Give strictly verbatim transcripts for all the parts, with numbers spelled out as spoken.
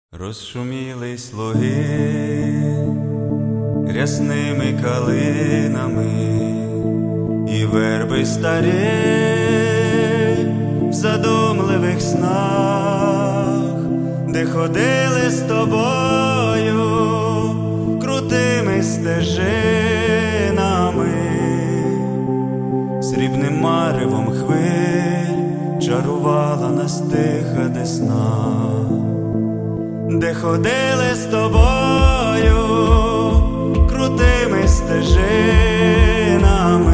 Розшумілись луги рясними калинами, і верби старі в задумливих снах, де ходили з тобою крутими стежинами, срібним маревом хвиль чарувала нас тиха десна. Де ходили з тобою крутими стежинами,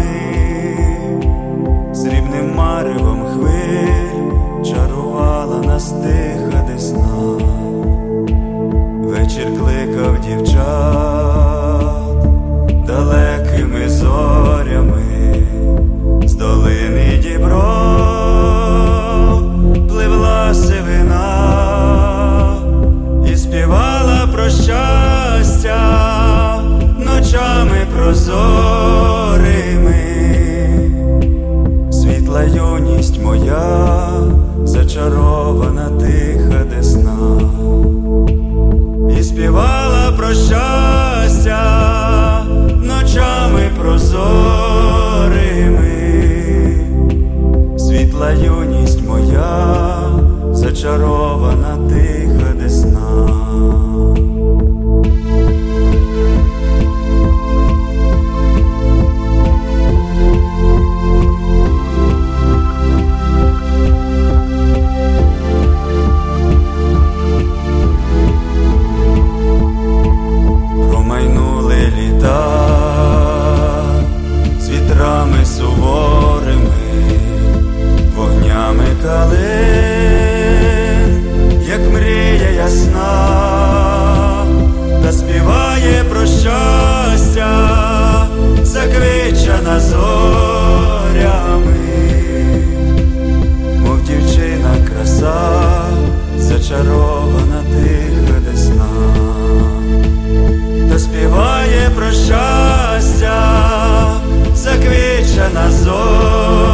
срібним маревом хвиль чарувала нас тиха десна. Вечір кликав дівчат далекими зорями, з долини Дібров пливла сивина, співала про щастя ночами прозорими. Світла юність моя, зачарована тиха десна, і співала про щастя ночами прозорими. Світла юність моя, зачарована тиха десна. Промайнули літа з вітрами суворими, вогнями калин, як мрія ясна, та співає про щастя заквічена зорями, мов дівчина краса, зачарована тиха десна, та співає про щастя заквічена зорями,